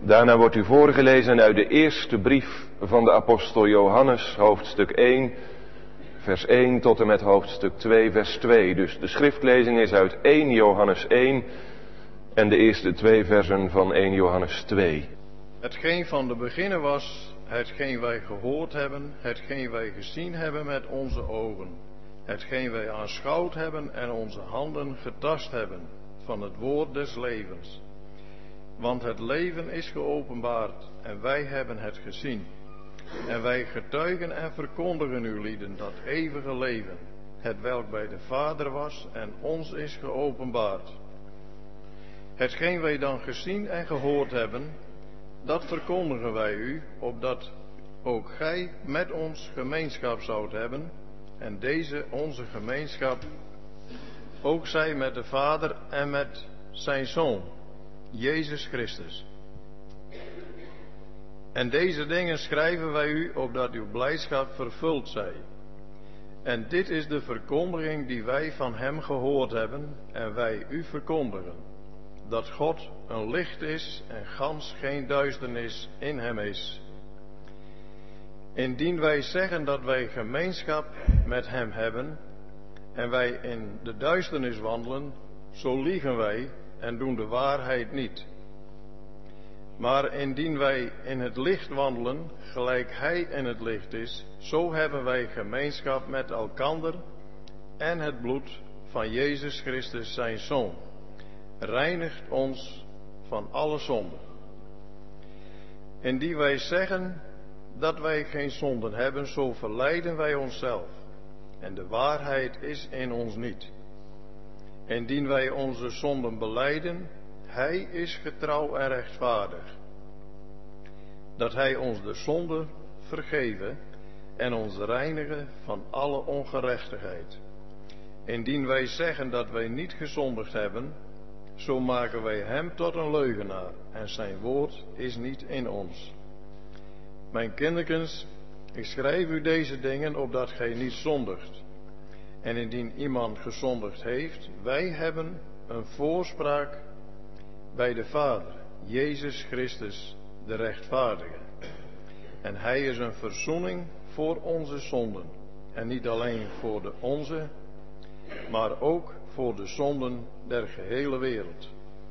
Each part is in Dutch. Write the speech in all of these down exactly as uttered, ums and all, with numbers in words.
Daarna wordt u voorgelezen uit de eerste brief van de apostel Johannes, hoofdstuk één, vers één tot en met hoofdstuk twee, vers twee. Dus de schriftlezing is uit één Johannes één en de eerste twee versen van één Johannes twee. Hetgeen van de beginnen was, hetgeen wij gehoord hebben, hetgeen wij gezien hebben met onze ogen, hetgeen wij aanschouwd hebben en onze handen getast hebben, van het woord des levens. Want het leven is geopenbaard en wij hebben het gezien. En wij getuigen en verkondigen u lieden dat eeuwige leven, hetwelk bij de Vader was en ons is geopenbaard. Hetgeen wij dan gezien en gehoord hebben, dat verkondigen wij u, opdat ook gij met ons gemeenschap zoudt hebben, en deze onze gemeenschap ook zij met de Vader en met zijn Zoon, Jezus Christus. En deze dingen schrijven wij u, opdat uw blijdschap vervuld zij. En dit is de verkondiging die wij van hem gehoord hebben en wij u verkondigen, dat God een licht is en gans geen duisternis in hem is. Indien wij zeggen dat wij gemeenschap met hem hebben en wij in de duisternis wandelen, zo liegen wij en doen de waarheid niet. Maar indien wij in het licht wandelen, gelijk hij in het licht is, zo hebben wij gemeenschap met elkander en het bloed van Jezus Christus zijn Zoon reinigt ons van alle zonde. Indien wij zeggen dat wij geen zonden hebben, zo verleiden wij onszelf en de waarheid is in ons niet. Indien wij onze zonden belijden, hij is getrouw en rechtvaardig, dat hij ons de zonde vergeven en ons reinigen van alle ongerechtigheid. Indien wij zeggen dat wij niet gezondigd hebben, zo maken wij hem tot een leugenaar en zijn woord is niet in ons. Mijn kinderkens, ik schrijf u deze dingen opdat gij niet zondigt. En indien iemand gezondigd heeft, wij hebben een voorspraak bij de Vader, Jezus Christus, de rechtvaardige. En hij is een verzoening voor onze zonden. En niet alleen voor de onze, maar ook voor de zonden der gehele wereld.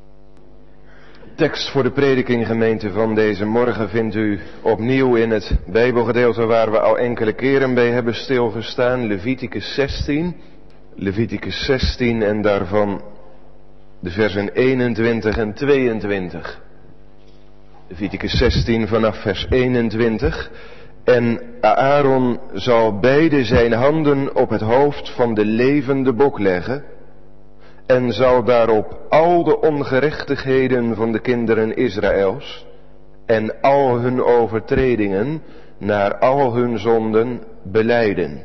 Tekst voor de prediking, gemeente, van deze morgen vindt u opnieuw in het Bijbelgedeelte waar we al enkele keren bij hebben stilgestaan. Leviticus zestien. Leviticus zestien en daarvan de versen eenentwintig en tweeëntwintig. Leviticus zestien vanaf vers eenentwintig. En Aaron zal beide zijn handen op het hoofd van de levende bok leggen en zal daarop al de ongerechtigheden van de kinderen Israëls en al hun overtredingen naar al hun zonden belijden.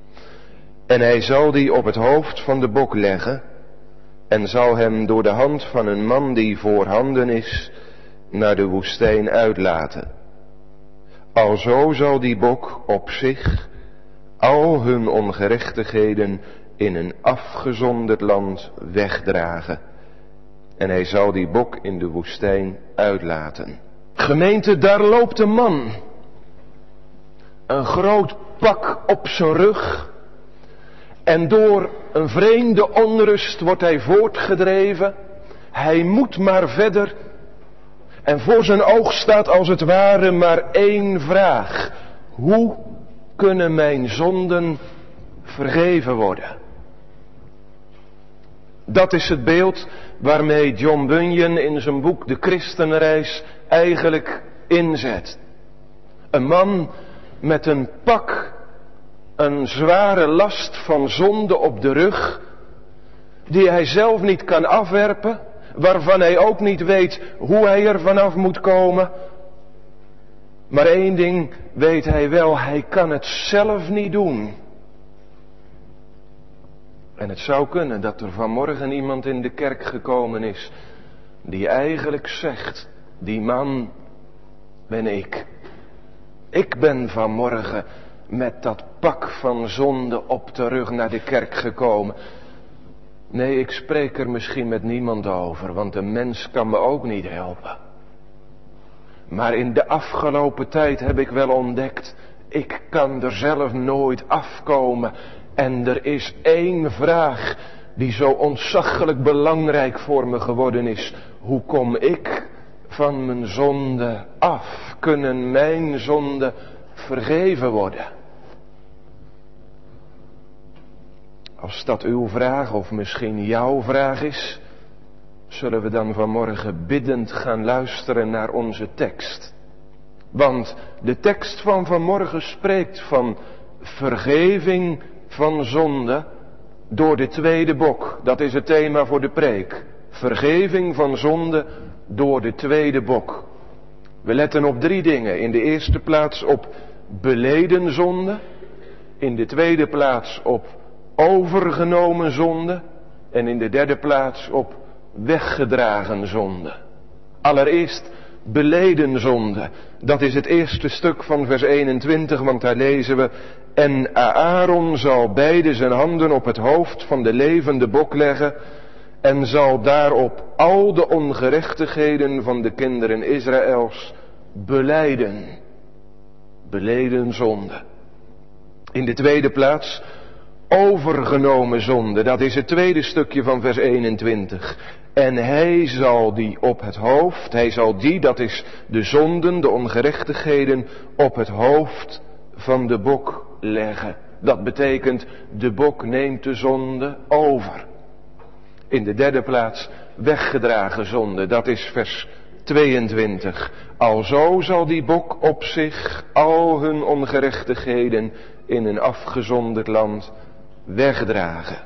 En hij zal die op het hoofd van de bok leggen en zal hem door de hand van een man die voorhanden is naar de woestijn uitlaten. Alzo zal die bok op zich al hun ongerechtigheden in een afgezonderd land wegdragen. En hij zal die bok in de woestijn uitlaten. Gemeente, daar loopt een man. Een groot pak op zijn rug. En door een vreemde onrust wordt hij voortgedreven. Hij moet maar verder. En voor zijn oog staat als het ware maar één vraag. Hoe kunnen mijn zonden vergeven worden? Dat is het beeld waarmee John Bunyan in zijn boek De Christenreis eigenlijk inzet. Een man met een pak, een zware last van zonde op de rug, die hij zelf niet kan afwerpen, waarvan hij ook niet weet hoe hij er vanaf moet komen. Maar één ding weet hij wel, hij kan het zelf niet doen. En het zou kunnen dat er vanmorgen iemand in de kerk gekomen is die eigenlijk zegt, die man ben ik. Ik ben vanmorgen met dat pak van zonde op de rug naar de kerk gekomen. Nee, ik spreek er misschien met niemand over, want een mens kan me ook niet helpen. Maar in de afgelopen tijd heb ik wel ontdekt, ik kan er zelf nooit afkomen. En er is één vraag die zo ontzaglijk belangrijk voor me geworden is. Hoe kom ik van mijn zonde af? Kunnen mijn zonden vergeven worden? Als dat uw vraag of misschien jouw vraag is, zullen we dan vanmorgen biddend gaan luisteren naar onze tekst. Want de tekst van vanmorgen spreekt van vergeving van zonde door de tweede bok. Dat is het thema voor de preek. Vergeving van zonde door de tweede bok. We letten op drie dingen. In de eerste plaats op beleden zonde. In de tweede plaats op overgenomen zonde. En in de derde plaats op weggedragen zonde. Allereerst beleden zonde. Dat is het eerste stuk van vers eenentwintig, want daar lezen we: en Aaron zal beide zijn handen op het hoofd van de levende bok leggen en zal daarop al de ongerechtigheden van de kinderen Israëls belijden. Beleden zonde. In de tweede plaats overgenomen zonde. Dat is het tweede stukje van vers eenentwintig. En hij zal die op het hoofd, hij zal die, dat is de zonden, de ongerechtigheden, op het hoofd van de bok leggen. Dat betekent, de bok neemt de zonde over. In de derde plaats weggedragen zonde, dat is vers tweeëntwintig. Alzo zal die bok op zich al hun ongerechtigheden in een afgezonderd land wegdragen.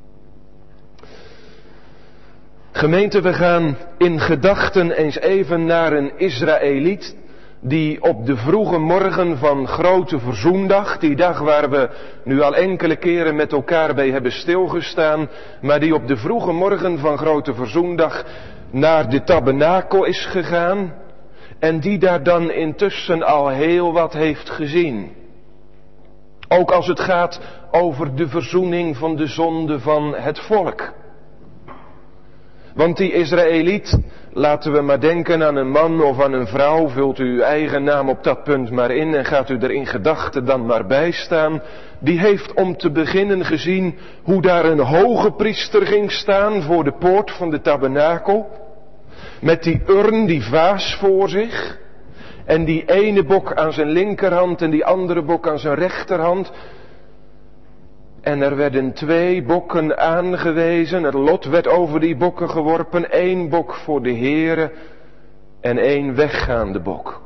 Gemeente, we gaan in gedachten eens even naar een Israëliet die op de vroege morgen van Grote Verzoendag, die dag waar we nu al enkele keren met elkaar bij hebben stilgestaan, maar die op de vroege morgen van Grote Verzoendag naar de tabernakel is gegaan en die daar dan intussen al heel wat heeft gezien. Ook als het gaat over de verzoening van de zonde van het volk. Want die Israëliet, laten we maar denken aan een man of aan een vrouw, vult u uw eigen naam op dat punt maar in en gaat u er in gedachten dan maar bij staan. Die heeft om te beginnen gezien hoe daar een hoge priester ging staan voor de poort van de tabernakel. Met die urn, die vaas voor zich. En die ene bok aan zijn linkerhand en die andere bok aan zijn rechterhand. En er werden twee bokken aangewezen. Het lot werd over die bokken geworpen. Eén bok voor de Heere en één weggaande bok.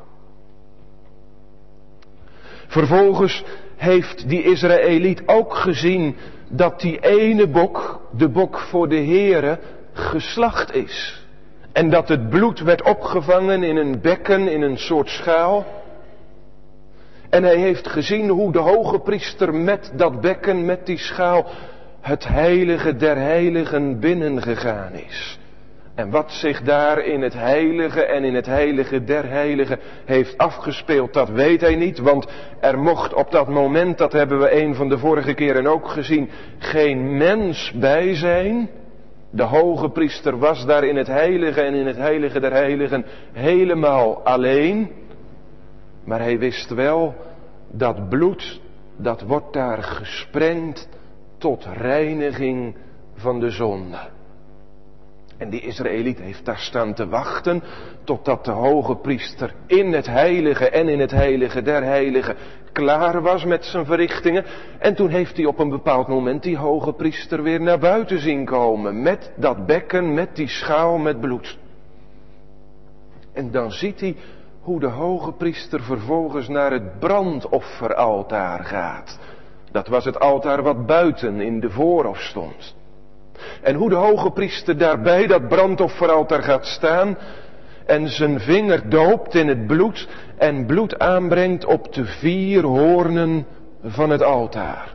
Vervolgens heeft die Israëliet ook gezien dat die ene bok, de bok voor de Heere, geslacht is. En dat het bloed werd opgevangen in een bekken, in een soort schaal. En hij heeft gezien hoe de hoge priester met dat bekken, met die schaal, het heilige der heiligen binnengegaan is. En wat zich daar in het heilige en in het heilige der heiligen heeft afgespeeld, dat weet hij niet. Want er mocht op dat moment, dat hebben we een van de vorige keren ook gezien, geen mens bij zijn. De hoge priester was daar in het heilige en in het heilige der heiligen helemaal alleen. Maar hij wist wel, dat bloed, dat wordt daar gesprengd tot reiniging van de zonde. En die Israëliet heeft daar staan te wachten totdat de hoge priester in het heilige en in het heilige der heiligen klaar was met zijn verrichtingen. En toen heeft hij op een bepaald moment die hoge priester weer naar buiten zien komen. Met dat bekken, met die schaal met bloed. En dan ziet hij hoe de hoge priester vervolgens naar het brandofferaltaar gaat. Dat was het altaar wat buiten in de voorhof stond. En hoe de hoge priester daar bij dat brandofferaltaar gaat staan en zijn vinger doopt in het bloed en bloed aanbrengt op de vier hoornen van het altaar.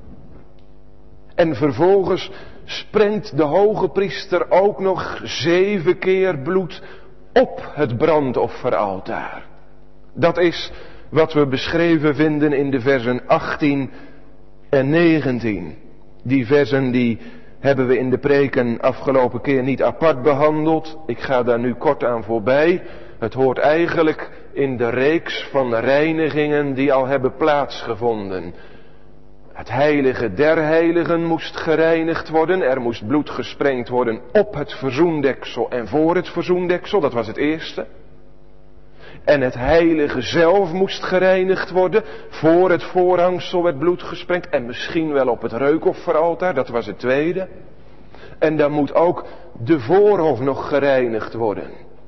En vervolgens sprengt de hoge priester ook nog zeven keer bloed op het brandofferaltaar. Dat is wat we beschreven vinden in de versen achttien en negentien. Die versen die hebben we in de preken afgelopen keer niet apart behandeld. Ik ga daar nu kort aan voorbij. Het hoort eigenlijk in de reeks van reinigingen die al hebben plaatsgevonden. Het heilige der heiligen moest gereinigd worden. Er moest bloed gesprengd worden op het verzoendeksel en voor het verzoendeksel. Dat was het eerste. En het heilige zelf moest gereinigd worden. Voor het voorhangsel werd bloed gesprengd. En misschien wel op het reukofferaltaar. Dat was het tweede. En dan moet ook de voorhof nog gereinigd worden.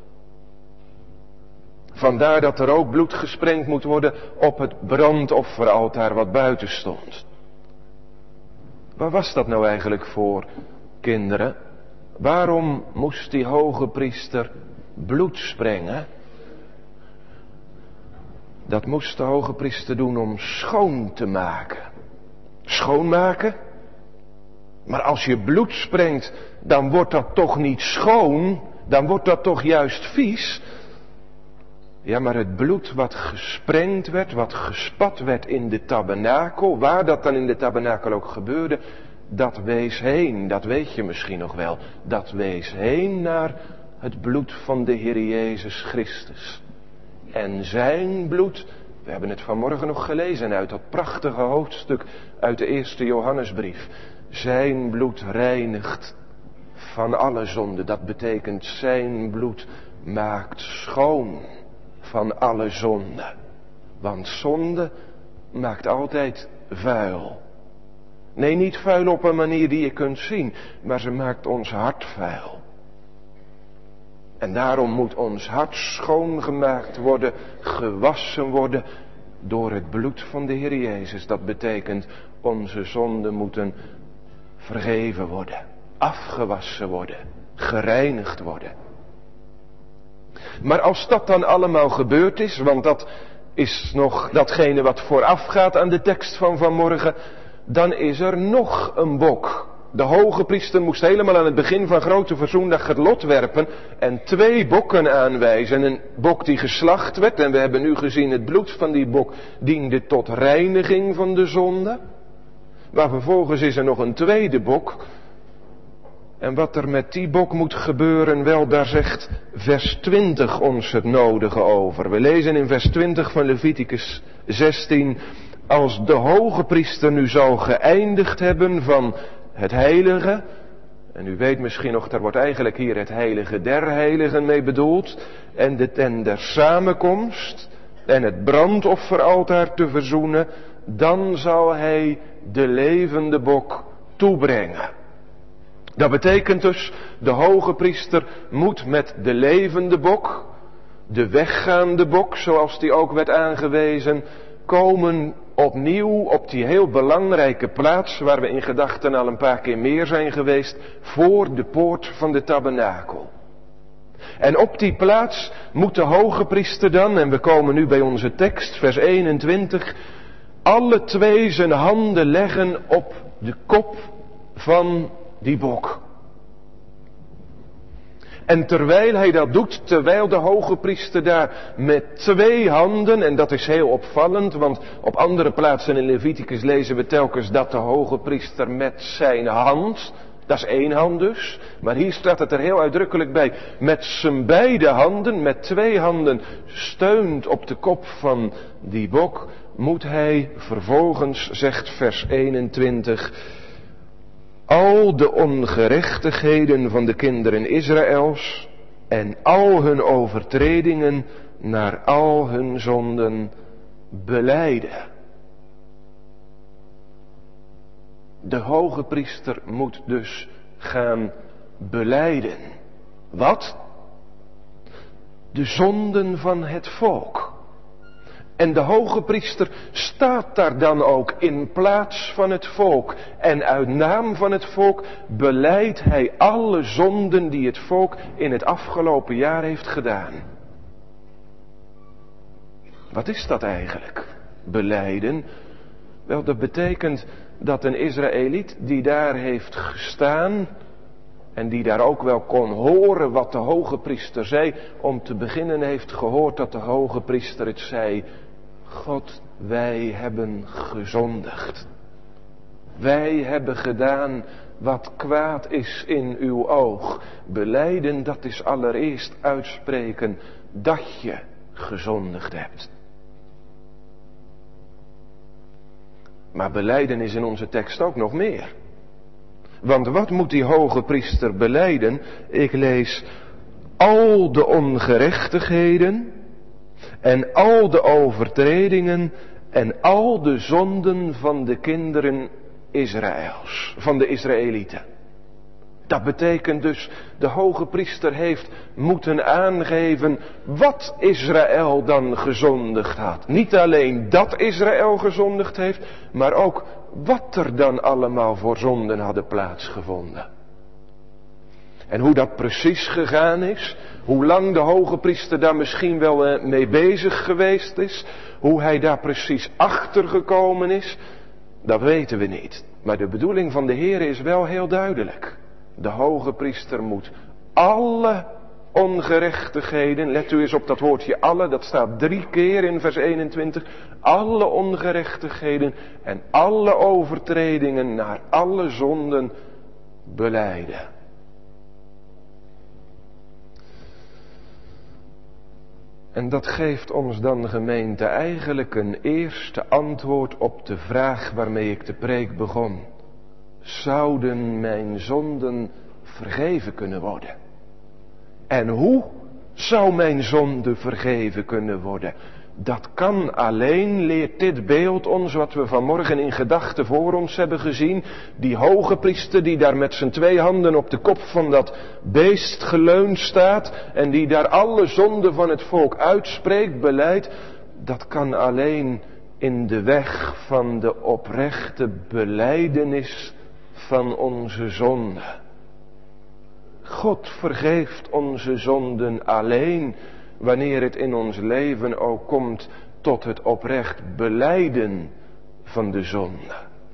Vandaar dat er ook bloed gesprengd moet worden op het brandofferaltaar wat buiten stond. Waar was dat nou eigenlijk voor, kinderen? Waarom moest die hoge priester bloed sprengen? Dat moest de hoge priester doen om schoon te maken. Schoonmaken? Maar als je bloed sprengt, dan wordt dat toch niet schoon? Dan wordt dat toch juist vies? Ja, maar het bloed wat gesprengd werd, wat gespat werd in de tabernakel, waar dat dan in de tabernakel ook gebeurde, dat wees heen, dat weet je misschien nog wel, dat wees heen naar het bloed van de Heer Jezus Christus. En zijn bloed, we hebben het vanmorgen nog gelezen uit dat prachtige hoofdstuk uit de eerste Johannesbrief, zijn bloed reinigt van alle zonde. Dat betekent zijn bloed maakt schoon van alle zonde. Want zonde maakt altijd vuil. Nee, niet vuil op een manier die je kunt zien, maar ze maakt ons hart vuil. En daarom moet ons hart schoongemaakt worden, gewassen worden door het bloed van de Heer Jezus. Dat betekent onze zonden moeten vergeven worden, afgewassen worden, gereinigd worden. Maar als dat dan allemaal gebeurd is, want dat is nog datgene wat voorafgaat aan de tekst van vanmorgen, dan is er nog een bok. De hoge priester moest helemaal aan het begin van Grote Verzoendag het lot werpen en twee bokken aanwijzen. Een bok die geslacht werd, en we hebben nu gezien het bloed van die bok diende tot reiniging van de zonde. Maar vervolgens is er nog een tweede bok. En wat er met die bok moet gebeuren, wel, daar zegt vers twintig ons het nodige over. We lezen in vers twintig van Leviticus zestien, als de hoge priester nu zou geëindigd hebben van het heilige, en u weet misschien nog, daar wordt eigenlijk hier het heilige der heiligen mee bedoeld, en de tent der samenkomst, en het brandofferaltaar te verzoenen, dan zal hij de levende bok toebrengen. Dat betekent dus, de hoge priester moet met de levende bok, de weggaande bok, zoals die ook werd aangewezen, komen opnieuw op die heel belangrijke plaats, waar we in gedachten al een paar keer meer zijn geweest, voor de poort van de tabernakel. En op die plaats moet de hoge priester dan, en we komen nu bij onze tekst, vers eenentwintig, alle twee zijn handen leggen op de kop van die bok. En terwijl hij dat doet, terwijl de hoge priester daar met twee handen, en dat is heel opvallend, want op andere plaatsen in Leviticus lezen we telkens dat de hoge priester met zijn hand, dat is één hand dus, maar hier staat het er heel uitdrukkelijk bij, met zijn beide handen, met twee handen steunt op de kop van die bok, moet hij vervolgens, zegt vers eenentwintig, al de ongerechtigheden van de kinderen Israëls en al hun overtredingen naar al hun zonden belijden. De hoge priester moet dus gaan belijden. Wat? De zonden van het volk. En de hoge priester staat daar dan ook in plaats van het volk. En uit naam van het volk belijdt hij alle zonden die het volk in het afgelopen jaar heeft gedaan. Wat is dat eigenlijk? Belijden? Wel, dat betekent dat een Israëliet die daar heeft gestaan en die daar ook wel kon horen wat de hoge priester zei, om te beginnen heeft gehoord dat de hoge priester het zei: God, wij hebben gezondigd. Wij hebben gedaan wat kwaad is in uw oog. Belijden, dat is allereerst uitspreken dat je gezondigd hebt. Maar belijden is in onze tekst ook nog meer. Want wat moet die hoge priester belijden? Ik lees al de ongerechtigheden en al de overtredingen en al de zonden van de kinderen Israëls, van de Israëlieten. Dat betekent dus, de hoge priester heeft moeten aangeven wat Israël dan gezondigd had. Niet alleen dat Israël gezondigd heeft, maar ook wat er dan allemaal voor zonden hadden plaatsgevonden. En hoe dat precies gegaan is, hoe lang de hoge priester daar misschien wel mee bezig geweest is, hoe hij daar precies achter gekomen is, dat weten we niet. Maar de bedoeling van de Heer is wel heel duidelijk. De hoge priester moet alle ongerechtigheden, let u eens op dat woordje alle, dat staat drie keer in vers eenentwintig, alle ongerechtigheden en alle overtredingen naar alle zonden belijden. En dat geeft ons dan, gemeente, eigenlijk een eerste antwoord op de vraag waarmee ik de preek begon. Zouden mijn zonden vergeven kunnen worden? En hoe zou mijn zonde vergeven kunnen worden? Dat kan alleen, leert dit beeld ons, wat we vanmorgen in gedachten voor ons hebben gezien. Die hoge priester die daar met zijn twee handen op de kop van dat beest geleund staat. En die daar alle zonden van het volk uitspreekt, beleidt. Dat kan alleen in de weg van de oprechte belijdenis van onze zonde. God vergeeft onze zonden alleen wanneer het in ons leven ook komt tot het oprecht belijden van de zonde.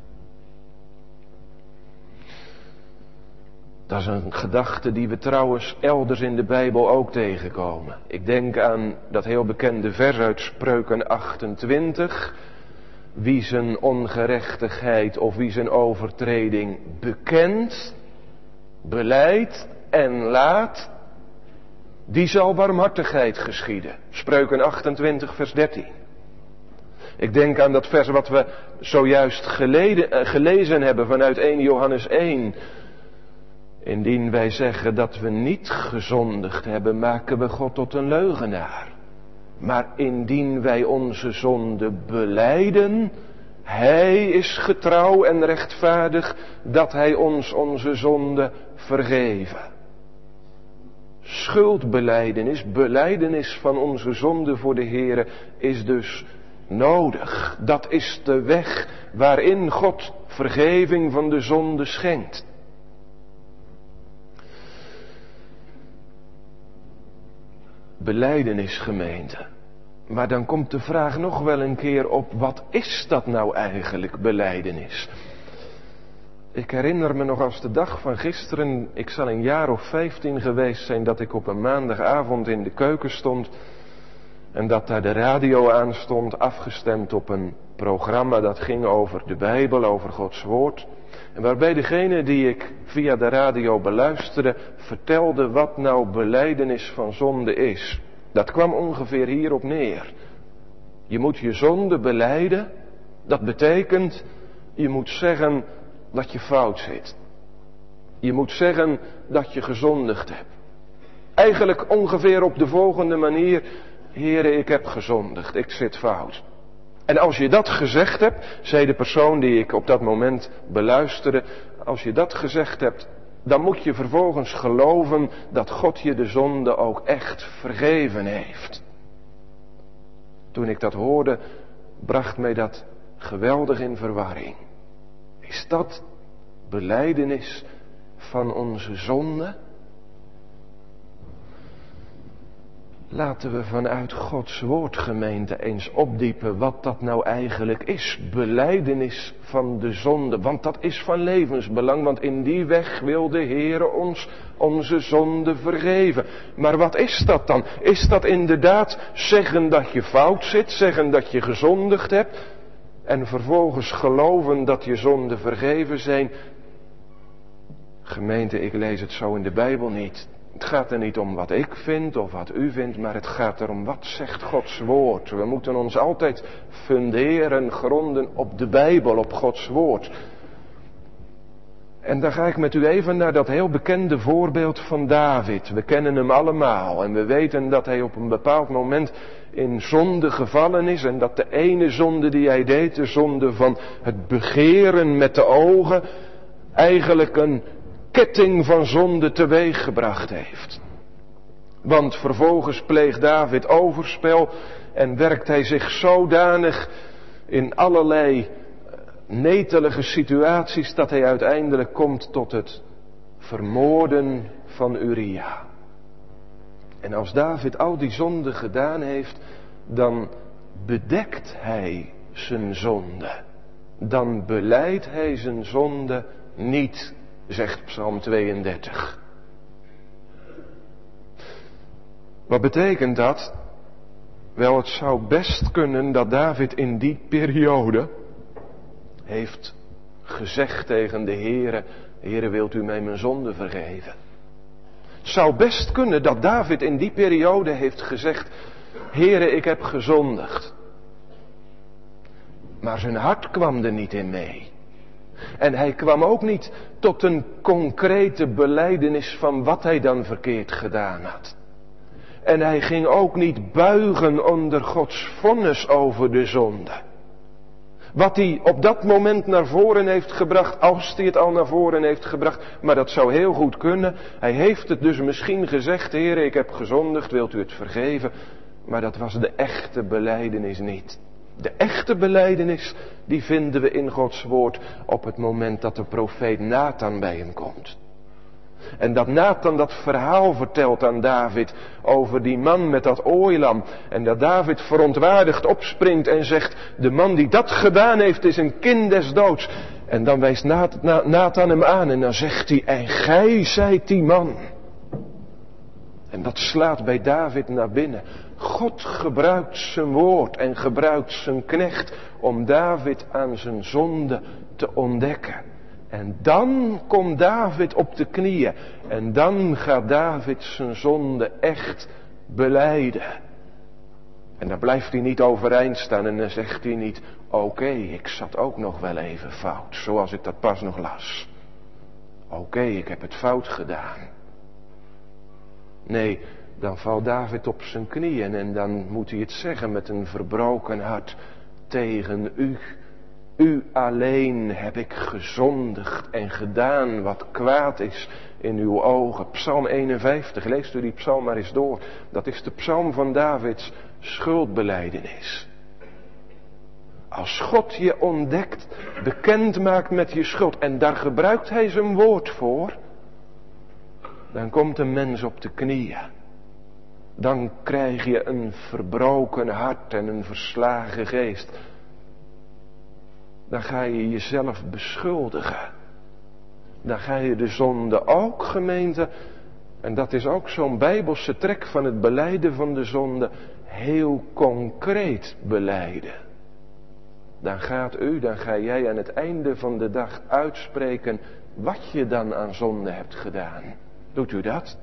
Dat is een gedachte die we trouwens elders in de Bijbel ook tegenkomen. Ik denk aan dat heel bekende vers uit Spreuken achtentwintig. Wie zijn ongerechtigheid of wie zijn overtreding bekent, belijdt en laat, die zal barmhartigheid geschieden. Spreuken achtentwintig vers dertien. Ik denk aan dat vers wat we zojuist geleden, gelezen hebben vanuit eerste Johannes één. Indien wij zeggen dat we niet gezondigd hebben, maken we God tot een leugenaar. Maar indien wij onze zonde belijden, Hij is getrouw en rechtvaardig dat Hij ons onze zonde vergeven. Schuldbelijdenis, belijdenis van onze zonde voor de Heere is dus nodig. Dat is de weg waarin God vergeving van de zonde schenkt. Belijdenis, gemeente. Maar dan komt de vraag nog wel een keer op, wat is dat nou eigenlijk, belijdenis? Ik herinner me nog als de dag van gisteren, ik zal een jaar of vijftien geweest zijn, dat ik op een maandagavond in de keuken stond en dat daar de radio aan stond, afgestemd op een programma dat ging over de Bijbel, over Gods woord. En waarbij degene die ik via de radio beluisterde vertelde wat nou belijdenis van zonde is. Dat kwam ongeveer hierop neer. Je moet je zonde belijden. Dat betekent, je moet zeggen dat je fout zit. Je moet zeggen dat je gezondigd hebt. Eigenlijk ongeveer op de volgende manier. Heere, ik heb gezondigd, ik zit fout. En als je dat gezegd hebt, zei de persoon die ik op dat moment beluisterde, als je dat gezegd hebt, dan moet je vervolgens geloven dat God je de zonde ook echt vergeven heeft. Toen ik dat hoorde, bracht mij dat geweldig in verwarring. Is dat belijdenis van onze zonde? Laten we vanuit Gods woord, gemeente, eens opdiepen wat dat nou eigenlijk is. Belijdenis van de zonde, want dat is van levensbelang, want in die weg wil de Heere ons onze zonde vergeven. Maar wat is dat dan? Is dat inderdaad zeggen dat je fout zit, zeggen dat je gezondigd hebt en vervolgens geloven dat je zonden vergeven zijn? Gemeente, ik lees het zo in de Bijbel niet. Het gaat er niet om wat ik vind of wat u vindt, maar het gaat erom wat zegt Gods woord. We moeten ons altijd funderen, gronden op de Bijbel, op Gods woord. En dan ga ik met u even naar dat heel bekende voorbeeld van David. We kennen hem allemaal en we weten dat hij op een bepaald moment in zonde gevallen is. En dat de ene zonde die hij deed, de zonde van het begeren met de ogen, eigenlijk een ketting van zonde teweeggebracht heeft. Want vervolgens pleegt David overspel en werkt hij zich zodanig in allerlei netelige situaties dat hij uiteindelijk komt tot het vermoorden van Uria. En als David al die zonden gedaan heeft, dan bedekt hij zijn zonde. Dan belijdt hij zijn zonde niet, zegt Psalm tweeëndertig. Wat betekent dat? Wel, het zou best kunnen dat David in die periode heeft gezegd tegen de Heere: Heere, wilt u mij mijn zonde vergeven? Het zou best kunnen dat David in die periode heeft gezegd: Heere, ik heb gezondigd. Maar zijn hart kwam er niet in mee. En hij kwam ook niet tot een concrete belijdenis van wat hij dan verkeerd gedaan had. En hij ging ook niet buigen onder Gods vonnis over de zonde. Wat hij op dat moment naar voren heeft gebracht, als hij het al naar voren heeft gebracht, maar dat zou heel goed kunnen. Hij heeft het dus misschien gezegd: Heere, ik heb gezondigd, wilt u het vergeven? Maar dat was de echte belijdenis niet. De echte belijdenis, die vinden we in Gods woord op het moment dat de profeet Nathan bij hem komt. En dat Nathan dat verhaal vertelt aan David over die man met dat ooilam. En dat David verontwaardigd opspringt en zegt: de man die dat gedaan heeft is een kind des doods. En dan wijst Nathan hem aan en dan zegt hij: en gij zijt die man. En dat slaat bij David naar binnen. God gebruikt zijn woord en gebruikt zijn knecht om David aan zijn zonde te ontdekken. En dan komt David op de knieën. En dan gaat David zijn zonde echt belijden. En dan blijft hij niet overeind staan en dan zegt hij niet: oké, okay, ik zat ook nog wel even fout, zoals ik dat pas nog las. Oké, okay, ik heb het fout gedaan. Nee, dan valt David op zijn knieën en dan moet hij het zeggen met een verbroken hart: tegen u, u alleen heb ik gezondigd en gedaan wat kwaad is in uw ogen. Psalm eenenvijftig, leest u die psalm maar eens door. Dat is de psalm van Davids schuldbelijdenis. Als God je ontdekt, bekend maakt met je schuld, en daar gebruikt hij zijn woord voor, dan komt een mens op de knieën. Dan krijg je een verbroken hart en een verslagen geest. Dan ga je jezelf beschuldigen. Dan ga je de zonde ook, gemeente, en dat is ook zo'n bijbelse trek van het belijden van de zonde, heel concreet belijden. Dan gaat u, dan ga jij aan het einde van de dag uitspreken wat je dan aan zonde hebt gedaan. Doet u dat?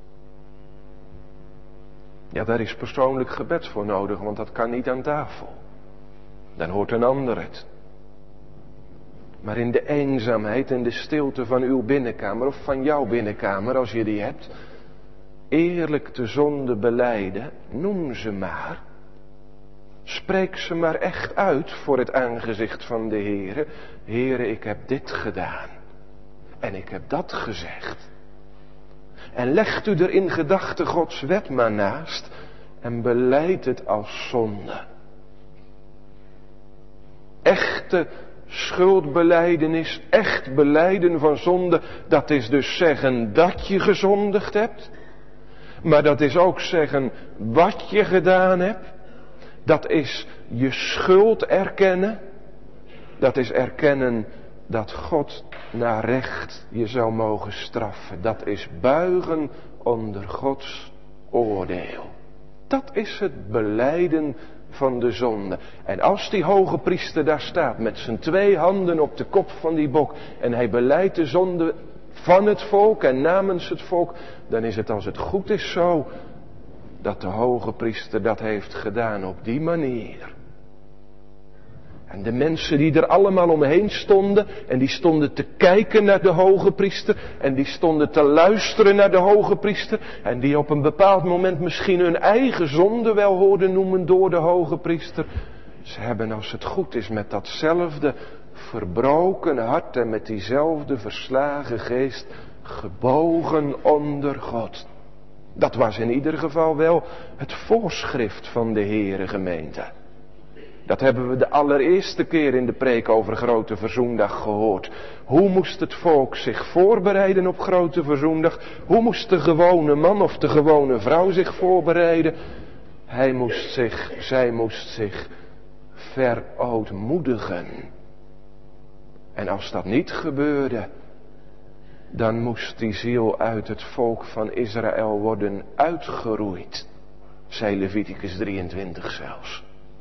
Ja, daar is persoonlijk gebed voor nodig, want dat kan niet aan tafel. Dan hoort een ander het. Maar in de eenzaamheid en de stilte van uw binnenkamer of van jouw binnenkamer, als je die hebt, eerlijk de zonde belijden, noem ze maar. Spreek ze maar echt uit voor het aangezicht van de Heere. Heere, ik heb dit gedaan. En ik heb dat gezegd. En legt u er in gedachten Gods wet maar naast en belijdt het als zonde. Echte schuldbelijdenis, echt belijden van zonde, dat is dus zeggen dat je gezondigd hebt. Maar dat is ook zeggen wat je gedaan hebt. Dat is je schuld erkennen. Dat is erkennen dat God naar recht je zou mogen straffen. Dat is buigen onder Gods oordeel. Dat is het belijden van de zonde. En als die hoge priester daar staat met zijn twee handen op de kop van die bok en hij belijdt de zonde van het volk en namens het volk, dan is het als het goed is zo dat de hoge priester dat heeft gedaan op die manier. En de mensen die er allemaal omheen stonden, en die stonden te kijken naar de hoge priester, en die stonden te luisteren naar de hoge priester, en die op een bepaald moment misschien hun eigen zonde wel hoorden noemen door de hoge priester. Ze hebben, als het goed is, met datzelfde verbroken hart en met diezelfde verslagen geest gebogen onder God. Dat was in ieder geval wel het voorschrift van de Heere gemeente. Dat hebben we de allereerste keer in de preek over Grote Verzoendag gehoord. Hoe moest het volk zich voorbereiden op Grote Verzoendag? Hoe moest de gewone man of de gewone vrouw zich voorbereiden? Hij moest zich, zij moest zich verootmoedigen. En als dat niet gebeurde, dan moest die ziel uit het volk van Israël worden uitgeroeid. Zei Leviticus drieëntwintig zelfs.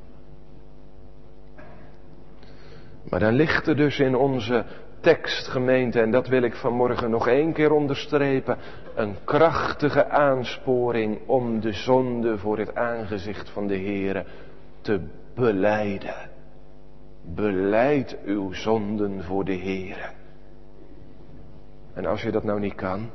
Maar dan ligt er dus in onze tekstgemeente, en dat wil ik vanmorgen nog één keer onderstrepen, een krachtige aansporing om de zonde voor het aangezicht van de Heere te belijden. Belijd uw zonden voor de Heere. En als je dat nou niet kan,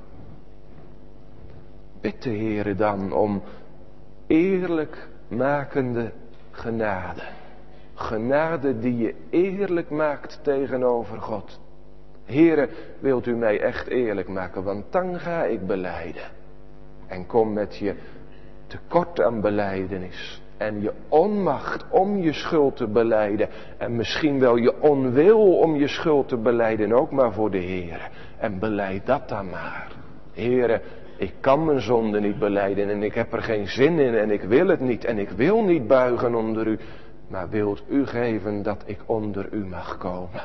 bid de Heere dan om eerlijk makende genade. Genade die je eerlijk maakt tegenover God. Heere, wilt u mij echt eerlijk maken, want dan ga ik belijden. En kom met je tekort aan belijdenis. En je onmacht om je schuld te belijden. En misschien wel je onwil om je schuld te belijden, ook maar voor de Heere. En belijd dat dan maar. Heere, ik kan mijn zonde niet belijden en ik heb er geen zin in en ik wil het niet. En ik wil niet buigen onder u. Maar wilt u geven dat ik onder u mag komen?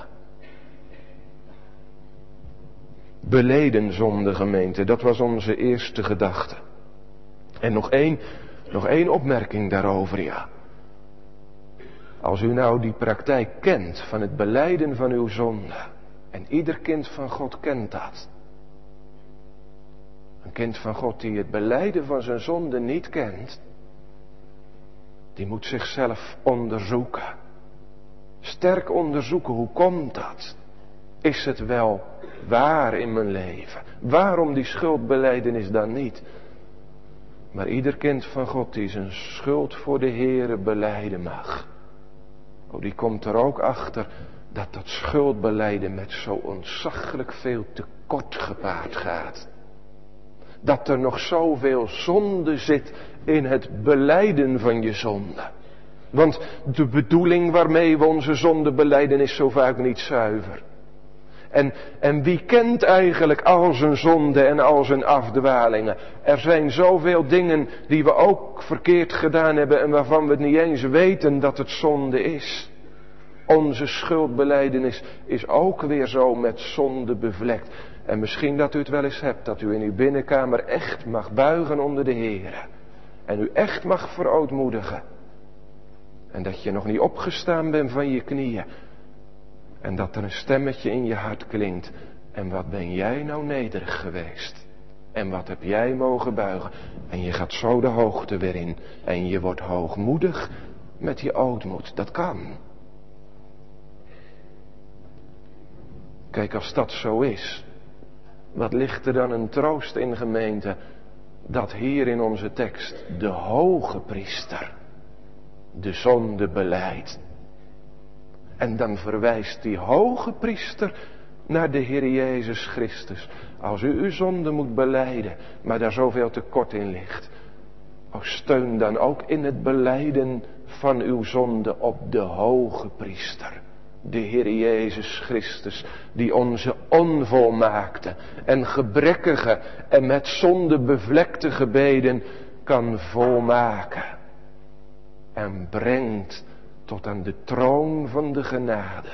Beleden zonde, gemeente, dat was onze eerste gedachte. En nog één, nog één opmerking daarover, ja. Als u nou die praktijk kent van het belijden van uw zonde, en ieder kind van God kent dat. Een kind van God die het belijden van zijn zonde niet kent, die moet zichzelf onderzoeken. Sterk onderzoeken, hoe komt dat? Is het wel waar in mijn leven? Waarom die schuldbelijdenis dan niet? Maar ieder kind van God die zijn schuld voor de Heere belijden mag, oh, die komt er ook achter dat dat schuldbelijden met zo ontzaglijk veel tekort gepaard gaat. Dat er nog zoveel zonde zit in het belijden van je zonde. Want de bedoeling waarmee we onze zonde belijden is zo vaak niet zuiver. En, en wie kent eigenlijk al zijn zonde en al zijn afdwalingen? Er zijn zoveel dingen die we ook verkeerd gedaan hebben en waarvan we het niet eens weten dat het zonde is. Onze schuldbelijdenis is ook weer zo met zonde bevlekt. En misschien dat u het wel eens hebt, dat u in uw binnenkamer echt mag buigen onder de Heere. En u echt mag verootmoedigen. En dat je nog niet opgestaan bent van je knieën. En dat er een stemmetje in je hart klinkt. En wat ben jij nou nederig geweest? En wat heb jij mogen buigen? En je gaat zo de hoogte weer in. En je wordt hoogmoedig met je ootmoed. Dat kan. Kijk, als dat zo is, wat ligt er dan een troost in, gemeente, dat hier in onze tekst de hoge priester de zonde belijdt. En dan verwijst die hoge priester naar de Heer Jezus Christus. Als u uw zonde moet belijden, maar daar zoveel tekort in ligt, o, steun dan ook in het belijden van uw zonde op de hoge priester. De Heer Jezus Christus, die onze onvolmaakte en gebrekkige en met zonde bevlekte gebeden kan volmaken. En brengt tot aan de troon van de genade.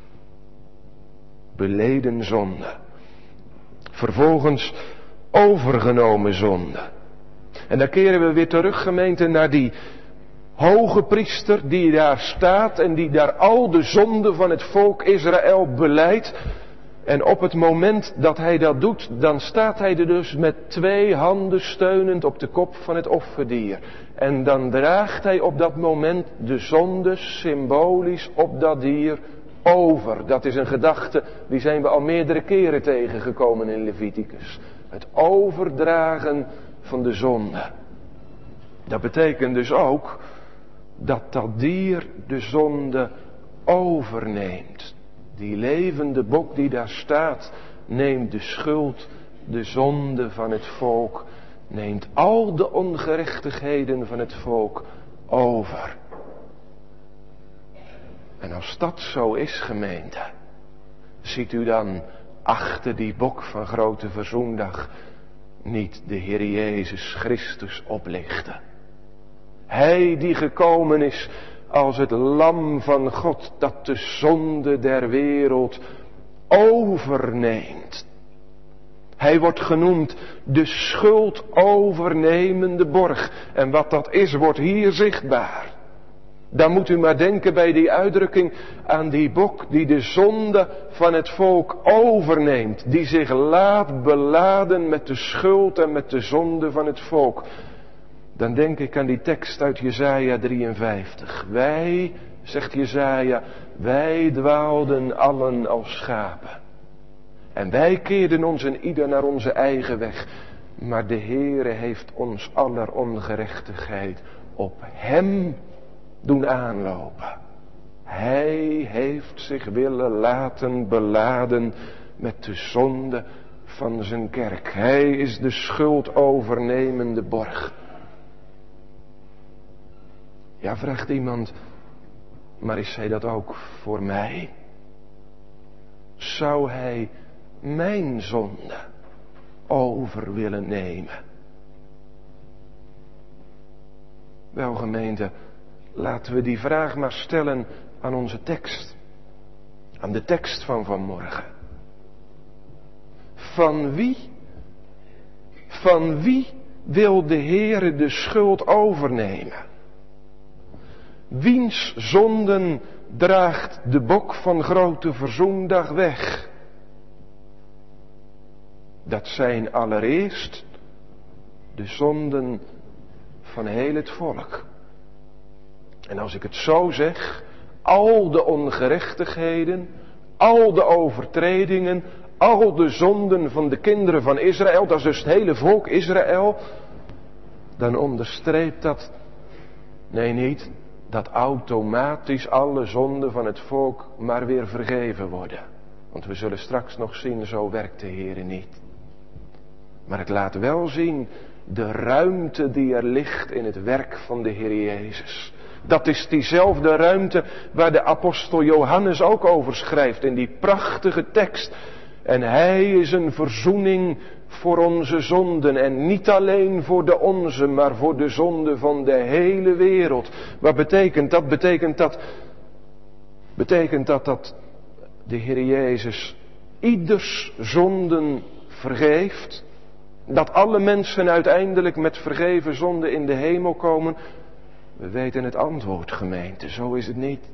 Beleden zonde. Vervolgens overgenomen zonde. En dan keren we weer terug, gemeente, naar die hoge priester die daar staat en die daar al de zonden van het volk Israël belijdt. En op het moment dat hij dat doet, dan staat hij er dus met twee handen steunend op de kop van het offerdier. En dan draagt hij op dat moment de zonde symbolisch op dat dier over. Dat is een gedachte, die zijn we al meerdere keren tegengekomen in Leviticus. Het overdragen van de zonde. Dat betekent dus ook dat dat dier de zonde overneemt. Die levende bok die daar staat, neemt de schuld, de zonde van het volk, neemt al de ongerechtigheden van het volk over. En als dat zo is, gemeente, ziet u dan achter die bok van grote verzoendag niet de Heer Jezus Christus oplichten. Hij die gekomen is als het lam van God dat de zonde der wereld overneemt. Hij wordt genoemd de schuldovernemende borg. En wat dat is, wordt hier zichtbaar. Dan moet u maar denken bij die uitdrukking aan die bok die de zonde van het volk overneemt. Die zich laat beladen met de schuld en met de zonde van het volk. Dan denk ik aan die tekst uit Jesaja drieënvijftig. Wij, zegt Jesaja, wij dwaalden allen als schapen. En wij keerden ons en ieder naar onze eigen weg. Maar de Heere heeft ons aller ongerechtigheid op hem doen aanlopen. Hij heeft zich willen laten beladen met de zonde van zijn kerk. Hij is de schuldovernemende borg. Ja, vraagt iemand, maar is hij dat ook voor mij? Zou hij mijn zonde over willen nemen? Wel, gemeente, laten we die vraag maar stellen aan onze tekst. Aan de tekst van vanmorgen. Van wie, van wie wil de Heere de schuld overnemen? Wiens zonden draagt de bok van grote verzoendag weg? Dat zijn allereerst de zonden van heel het volk. En als ik het zo zeg, al de ongerechtigheden, al de overtredingen, al de zonden van de kinderen van Israël, dat is dus het hele volk Israël, dan onderstreept dat, nee niet, dat automatisch alle zonden van het volk maar weer vergeven worden. Want we zullen straks nog zien, zo werkt de Heere niet. Maar het laat wel zien de ruimte die er ligt in het werk van de Heer Jezus. Dat is diezelfde ruimte waar de apostel Johannes ook over schrijft in die prachtige tekst. En hij is een verzoening voor onze zonden. En niet alleen voor de onze, maar voor de zonde van de hele wereld. Wat betekent dat? Betekent dat, betekent dat dat de Heer Jezus ieders zonden vergeeft? Dat alle mensen uiteindelijk met vergeven zonden in de hemel komen? We weten het antwoord, gemeente, zo is het niet.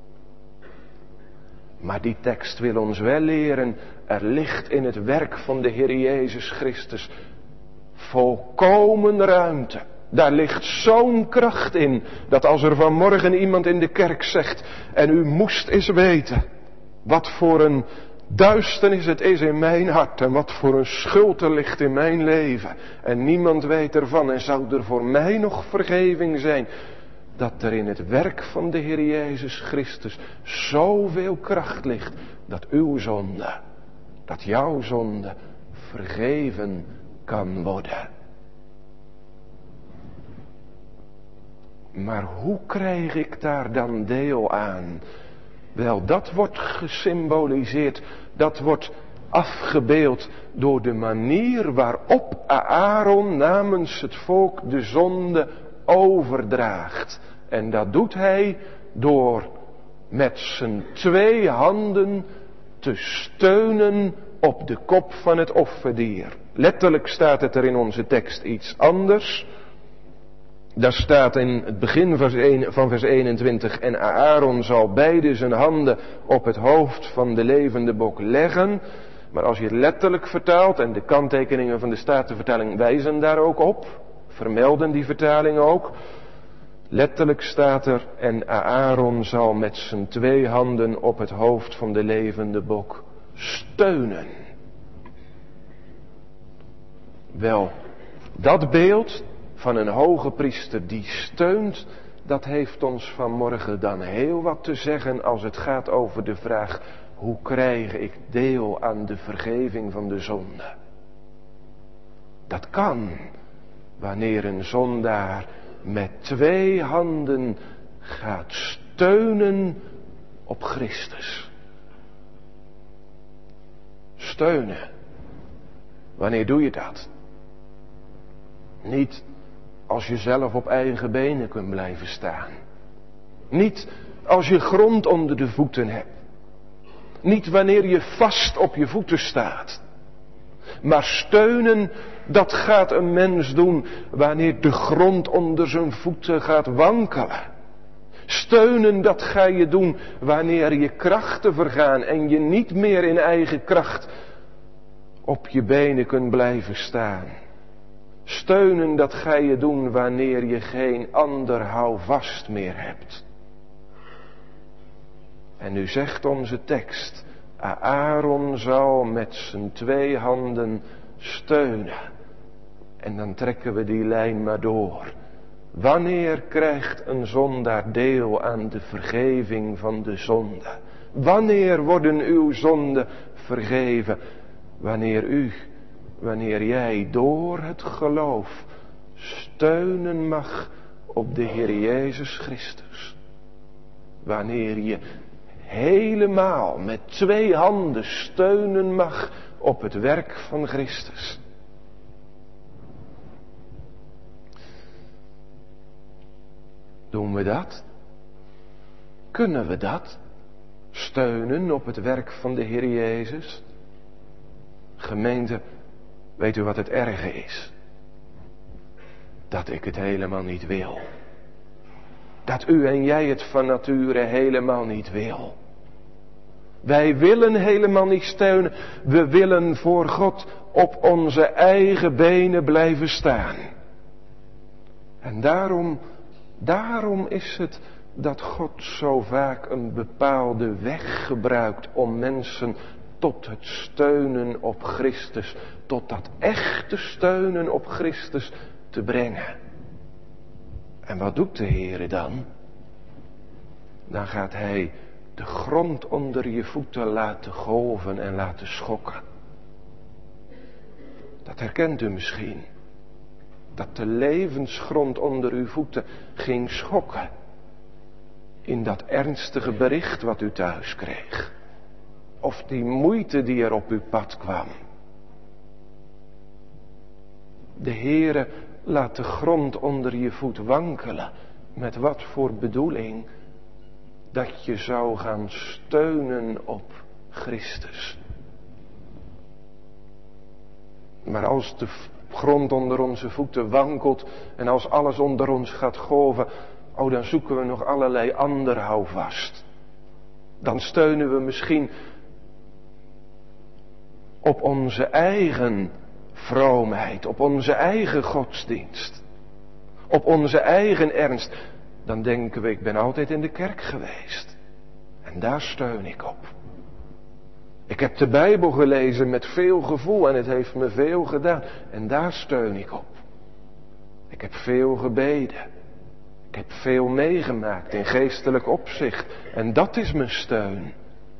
Maar die tekst wil ons wel leren, er ligt in het werk van de Heer Jezus Christus volkomen ruimte. Daar ligt zo'n kracht in, dat als er vanmorgen iemand in de kerk zegt, en u moest eens weten, wat voor een duisternis het is in mijn hart, en wat voor een schuld er ligt in mijn leven, en niemand weet ervan, en zou er voor mij nog vergeving zijn, dat er in het werk van de Heer Jezus Christus zoveel kracht ligt, dat uw zonde, dat jouw zonde vergeven kan worden. Maar hoe krijg ik daar dan deel aan? Wel, dat wordt gesymboliseerd, dat wordt afgebeeld door de manier waarop Aaron namens het volk de zonde overdraagt. En dat doet hij door met zijn twee handen te steunen op de kop van het offerdier. Letterlijk staat het er in onze tekst iets anders. Daar staat in het begin van vers eenentwintig, en Aaron zal beide zijn handen op het hoofd van de levende bok leggen. Maar als je het letterlijk vertaalt, en de kanttekeningen van de Statenvertaling wijzen daar ook op, vermelden die vertaling ook. Letterlijk staat er, en Aaron zal met zijn twee handen op het hoofd van de levende bok steunen. Wel, dat beeld van een hoge priester die steunt, dat heeft ons vanmorgen dan heel wat te zeggen als het gaat over de vraag: hoe krijg ik deel aan de vergeving van de zonde? Dat kan wanneer een zondaar met twee handen gaat steunen op Christus. Steunen. Wanneer doe je dat? Niet als je zelf op eigen benen kunt blijven staan. Niet als je grond onder de voeten hebt. Niet wanneer je vast op je voeten staat. Maar steunen, dat gaat een mens doen wanneer de grond onder zijn voeten gaat wankelen. Steunen, dat ga je doen wanneer je krachten vergaan en je niet meer in eigen kracht op je benen kunt blijven staan. Steunen, dat ga je doen wanneer je geen ander houvast meer hebt. En nu zegt onze tekst: Aaron zal met zijn twee handen steunen. En dan trekken we die lijn maar door. Wanneer krijgt een zondaar deel aan de vergeving van de zonde? Wanneer worden uw zonden vergeven? Wanneer u, wanneer jij door het geloof steunen mag op de Heer Jezus Christus. Wanneer je helemaal met twee handen steunen mag op het werk van Christus. Doen we dat? Kunnen we dat? Steunen op het werk van de Heer Jezus? Gemeente, weet u wat het erge is? Dat ik het helemaal niet wil. Dat u en jij het van nature helemaal niet wil. Wij willen helemaal niet steunen. We willen voor God op onze eigen benen blijven staan. En daarom, daarom is het dat God zo vaak een bepaalde weg gebruikt om mensen tot het steunen op Christus, tot dat echte steunen op Christus te brengen. En wat doet de Heere dan? Dan gaat Hij de grond onder je voeten laten golven en laten schokken. Dat herkent u misschien. Dat de levensgrond onder uw voeten ging schokken. In dat ernstige bericht wat u thuis kreeg. Of die moeite die er op uw pad kwam. De Heere laat de grond onder je voet wankelen. Met wat voor bedoeling? Dat je zou gaan steunen op Christus. Maar als de grond onder onze voeten wankelt en als alles onder ons gaat golven, oh, dan zoeken we nog allerlei ander houvast. Dan steunen we misschien op onze eigen vroomheid, op onze eigen godsdienst, op onze eigen ernst. Dan denken we, ik ben altijd in de kerk geweest. En daar steun ik op. Ik heb de Bijbel gelezen met veel gevoel en het heeft me veel gedaan. En daar steun ik op. Ik heb veel gebeden. Ik heb veel meegemaakt in geestelijk opzicht. En dat is mijn steun.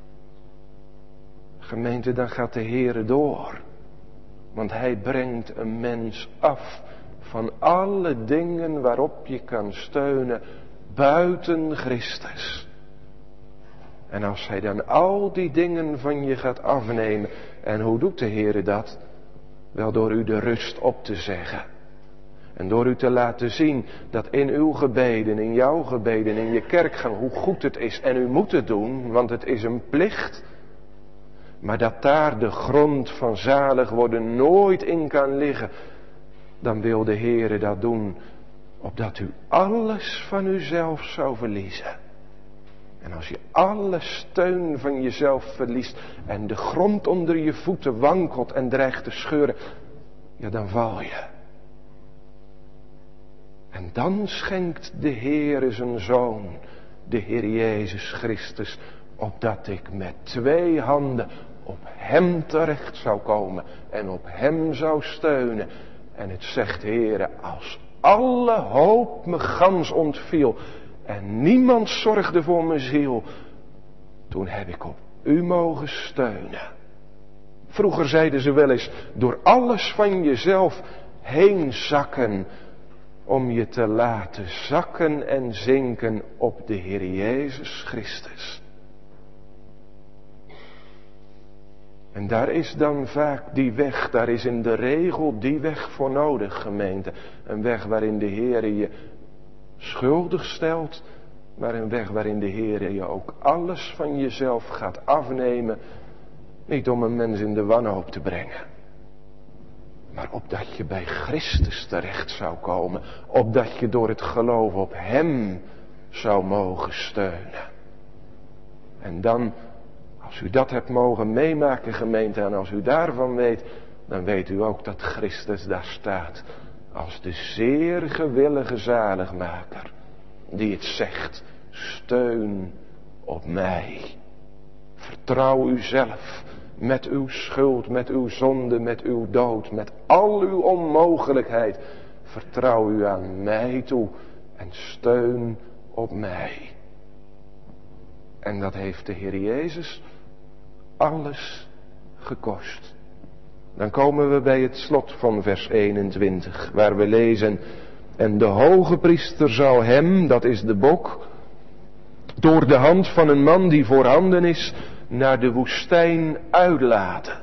Gemeente, dan gaat de Heere door. Want Hij brengt een mens af van alle dingen waarop je kan steunen buiten Christus. En als Hij dan al die dingen van je gaat afnemen, en hoe doet de Heere dat? Wel door u de rust op te zeggen. En door u te laten zien dat in uw gebeden, in jouw gebeden, in je kerkgang, hoe goed het is. En u moet het doen, want het is een plicht. Maar dat daar de grond van zalig worden nooit in kan liggen. Dan wil de Heere dat doen Opdat u alles van uzelf zou verliezen. En als je alle steun van jezelf verliest en de grond onder je voeten wankelt en dreigt te scheuren, ja, dan val je. En dan schenkt de Heere zijn Zoon, de Heer Jezus Christus, opdat ik met twee handen op Hem terecht zou komen en op Hem zou steunen. En het zegt, Heere, als alle hoop me gans ontviel en niemand zorgde voor mijn ziel, toen heb ik op U mogen steunen. Vroeger zeiden ze wel eens, door alles van jezelf heen zakken, om je te laten zakken en zinken op de Heer Jezus Christus. En daar is dan vaak die weg, daar is in de regel die weg voor nodig, gemeente. Een weg waarin de Heer je schuldig stelt, maar een weg waarin de Heer je ook alles van jezelf gaat afnemen. Niet om een mens in de wanhoop te brengen, maar opdat je bij Christus terecht zou komen. Opdat je door het geloof op Hem zou mogen steunen. En dan, als u dat hebt mogen meemaken, gemeente, en als u daarvan weet, dan weet u ook dat Christus daar staat als de zeer gewillige zaligmaker, die het zegt, steun op mij. Vertrouw uzelf met uw schuld, met uw zonde, met uw dood, met al uw onmogelijkheid. Vertrouw u aan mij toe en steun op mij. En dat heeft de Heer Jezus alles gekost. Dan komen we bij het slot van vers eenentwintig, waar we lezen: en de hoge priester zal hem, dat is de bok, door de hand van een man die voorhanden is, naar de woestijn uitlaten.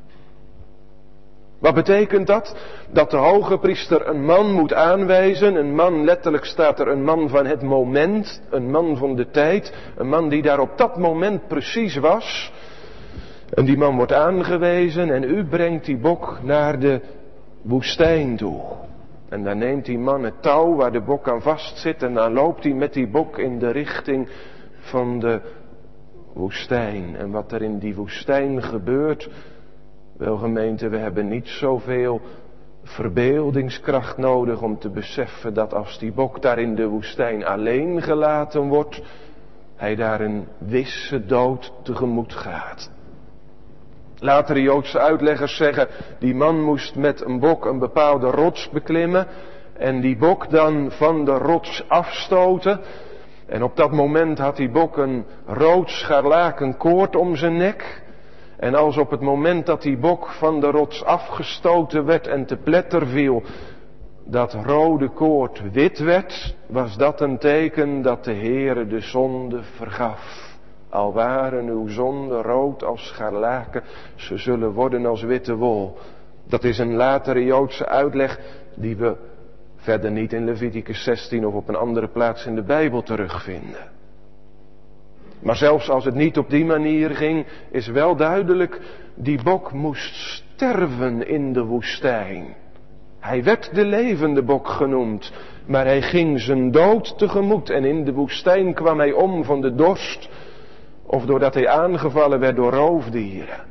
Wat betekent dat? Dat de hoge priester een man moet aanwijzen. Een man, letterlijk staat er een man van het moment. Een man van de tijd. Een man die daar op dat moment precies was. En die man wordt aangewezen en u brengt die bok naar de woestijn toe. En dan neemt die man het touw waar de bok aan vast zit en dan loopt hij met die bok in de richting van de woestijn. En wat er in die woestijn gebeurt, wel gemeente, we hebben niet zoveel verbeeldingskracht nodig om te beseffen dat als die bok daar in de woestijn alleen gelaten wordt, hij daar een wisse dood tegemoet gaat. Latere Joodse uitleggers zeggen, die man moest met een bok een bepaalde rots beklimmen en die bok dan van de rots afstoten. En op dat moment had die bok een rood scharlaken koord om zijn nek. En als op het moment dat die bok van de rots afgestoten werd en te pletter viel, dat rode koord wit werd, was dat een teken dat de Heere de zonde vergaf. Al waren uw zonden rood als scharlaken, ze zullen worden als witte wol. Dat is een latere Joodse uitleg die we verder niet in Leviticus zestien of op een andere plaats in de Bijbel terugvinden. Maar zelfs als het niet op die manier ging, is wel duidelijk, die bok moest sterven in de woestijn. Hij werd de levende bok genoemd, maar hij ging zijn dood tegemoet en in de woestijn kwam hij om van de dorst of doordat hij aangevallen werd door roofdieren.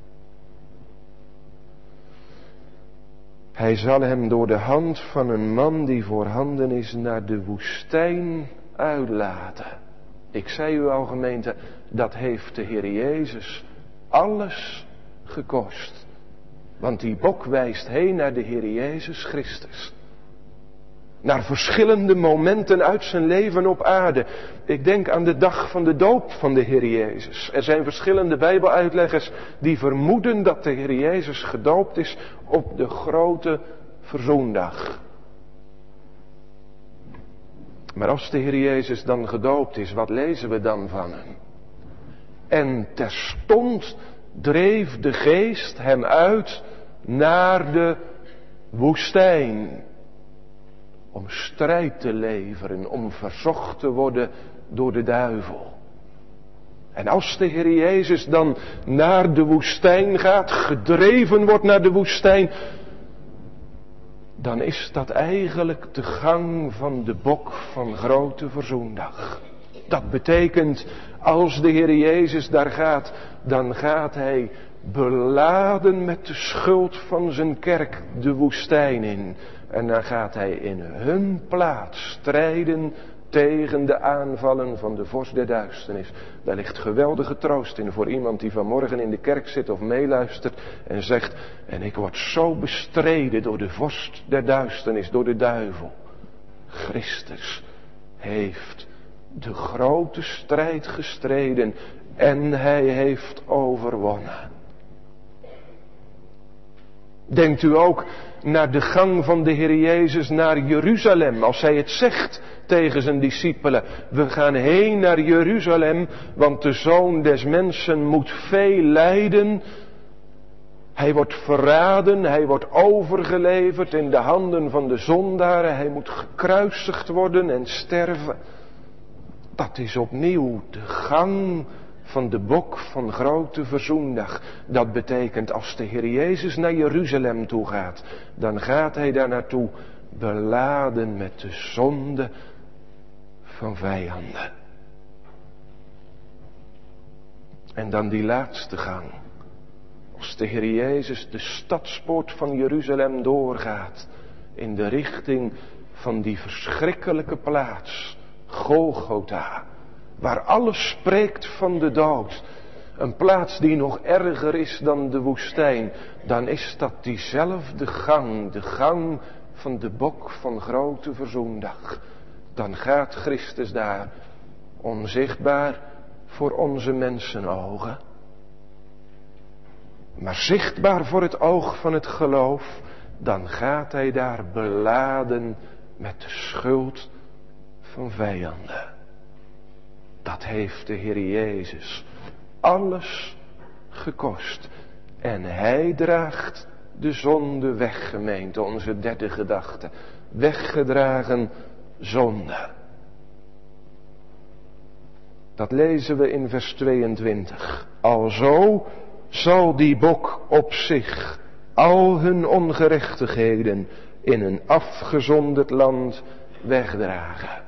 Hij zal hem door de hand van een man die voorhanden is naar de woestijn uitlaten. Ik zei u al, gemeente, dat heeft de Heer Jezus alles gekost. Want die bok wijst heen naar de Heer Jezus Christus. Naar verschillende momenten uit zijn leven op aarde. Ik denk aan de dag van de doop van de Heer Jezus. Er zijn verschillende Bijbeluitleggers die vermoeden dat de Heer Jezus gedoopt is op de grote verzoendag. Maar als de Heer Jezus dan gedoopt is, wat lezen we dan van hem? En terstond dreef de Geest hem uit naar de woestijn. Om strijd te leveren, om verzocht te worden door de duivel. En als de Heer Jezus dan naar de woestijn gaat, gedreven wordt naar de woestijn, dan is dat eigenlijk de gang van de bok van grote verzoendag. Dat betekent, als de Heer Jezus daar gaat, dan gaat hij beladen met de schuld van zijn kerk de woestijn in. En dan gaat hij in hun plaats strijden tegen de aanvallen van de vorst der duisternis. Daar ligt geweldige troost in voor iemand die vanmorgen in de kerk zit of meeluistert en zegt: en ik word zo bestreden door de vorst der duisternis, door de duivel. Christus heeft de grote strijd gestreden en hij heeft overwonnen. Denkt u ook naar de gang van de Heer Jezus naar Jeruzalem, als hij het zegt tegen zijn discipelen: we gaan heen naar Jeruzalem, want de Zoon des Mensen moet veel lijden. Hij wordt verraden, hij wordt overgeleverd in de handen van de zondaren, hij moet gekruisigd worden en sterven. Dat is opnieuw de gang van de bok van grote verzoendag. Dat betekent, als de Heer Jezus naar Jeruzalem toe gaat, dan gaat hij daar naartoe beladen met de zonde van vijanden. En dan die laatste gang. Als de Heer Jezus de stadspoort van Jeruzalem doorgaat, in de richting van die verschrikkelijke plaats, Golgotha, waar alles spreekt van de dood. Een plaats die nog erger is dan de woestijn. Dan is dat diezelfde gang. De gang van de bok van grote verzoendag. Dan gaat Christus daar onzichtbaar voor onze mensenogen. Maar zichtbaar voor het oog van het geloof. Dan gaat hij daar beladen met de schuld van vijanden. Dat heeft de Heer Jezus alles gekost. En hij draagt de zonde weg, gemeente, onze derde gedachte. Weggedragen zonde. Dat lezen we in vers tweeëntwintig. Alzo zal die bok op zich al hun ongerechtigheden in een afgezonderd land wegdragen.